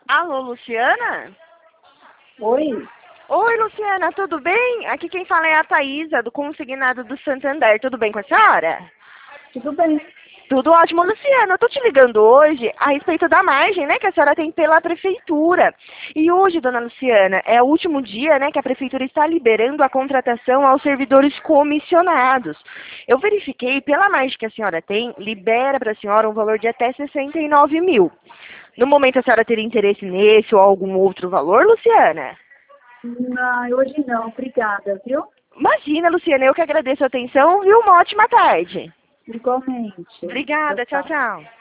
Alô, Luciana? Oi, Oi, Luciana, tudo bem? Aqui quem fala é a Thaísa, do Consignado do Santander. Tudo bem com a senhora? tudo bem? Tudo ótimo, Luciana. Eu tô te ligando hoje a respeito da margem, né, que a senhora tem pela prefeitura. E hoje, dona Luciana, é o último dia, né, que a prefeitura está liberando a contratação aos servidores comissionados. Eu verifiquei, pela margem que a senhora tem, libera para a senhora um valor de até 69 mil. No momento, a senhora teria interesse nesse ou algum outro valor, Luciana? Não, hoje não, obrigada, viu? Imagina, Luciana, eu que agradeço a atenção, viu? Uma ótima tarde. Igualmente. Tchau, Obrigada, tchau, tchau. tchau.